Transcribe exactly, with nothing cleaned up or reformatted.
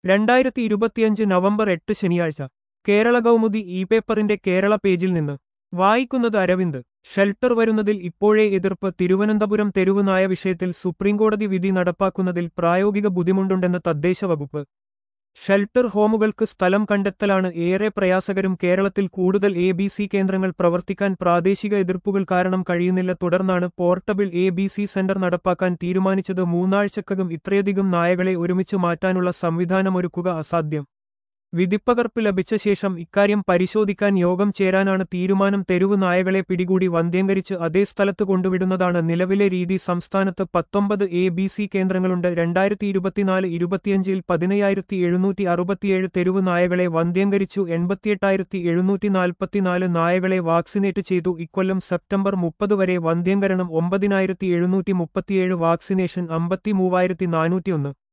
രണ്ടായിരത്തി ഇരുപത്തിയഞ്ച് നവംബർ എട്ട് ശനിയാഴ്ച കേരള കൗമുദി ഇ പേപ്പറിന്റെ കേരള പേജിൽ നിന്ന് വായിക്കുന്നത് അരവിന്ദ്. ഷെൽട്ടർ വരുന്നതിൽ ഇപ്പോഴേ എതിർപ്പ്. തിരുവനന്തപുരം തെരുവ് നായ വിഷയത്തിൽ സുപ്രീംകോടതി വിധി നടപ്പാക്കുന്നതിൽ പ്രായോഗിക ബുദ്ധിമുട്ടുണ്ടെന്ന് തദ്ദേശ വകുപ്പ്. ഷെൽട്ടർ ഹോമുകൾക്ക് സ്ഥലം കണ്ടെത്തലാണ് ഏറെ പ്രയാസകരം. കേരളത്തിൽ കൂടുതൽ എ ബി സി കേന്ദ്രങ്ങൾ പ്രവർത്തിക്കാൻ പ്രാദേശിക എതിർപ്പുകൾ കാരണം കഴിയുന്നില്ല. തുടർന്നാണ് portable A B C centre നടപ്പാക്കാൻ തീരുമാനിച്ചത്. മൂന്നാഴ്ചക്കകം ഇത്രയധികം നായകളെ ഒരുമിച്ച് മാറ്റാനുള്ള സംവിധാനമൊരുക്കുക അസാധ്യം. വിധിപ്പകർപ്പ് ലഭിച്ച ശേഷം ഇക്കാര്യം പരിശോധിക്കാൻ യോഗം ചേരാനാണ് തീരുമാനം. തെരുവ് നായകളെ പിടികൂടി വന്ധ്യംകരിച്ച് അതേ സ്ഥലത്ത് കൊണ്ടുവിടുന്നതാണ് നിലവിലെ രീതി. സംസ്ഥാനത്ത് പത്തൊമ്പത് എ ബി സി കേന്ദ്രങ്ങളുണ്ട്. രണ്ടായിരത്തി ഇരുപത്തിനാല് ഇരുപത്തിയഞ്ചിൽ പതിനയ്യായിരത്തി എഴുന്നൂറ്റി അറുപത്തിയേഴ് തെരുവ് നായകളെ വന്ധ്യംകരിച്ചു. എൺപത്തിയെട്ടായിരത്തി എഴുന്നൂറ്റി നാൽപ്പത്തിനാല് നായകളെ വാക്സിനേറ്റ് ചെയ്തു. ഇക്കൊല്ലം സെപ്റ്റംബർ മുപ്പത് വരെ വന്ധ്യംകരണം ഒമ്പതിനായിരത്തി എഴുന്നൂറ്റി മുപ്പത്തിയേഴ് വാക്സിനേഷൻ അമ്പത്തി മൂവായിരത്തി നാനൂറ്റിയൊന്ന്.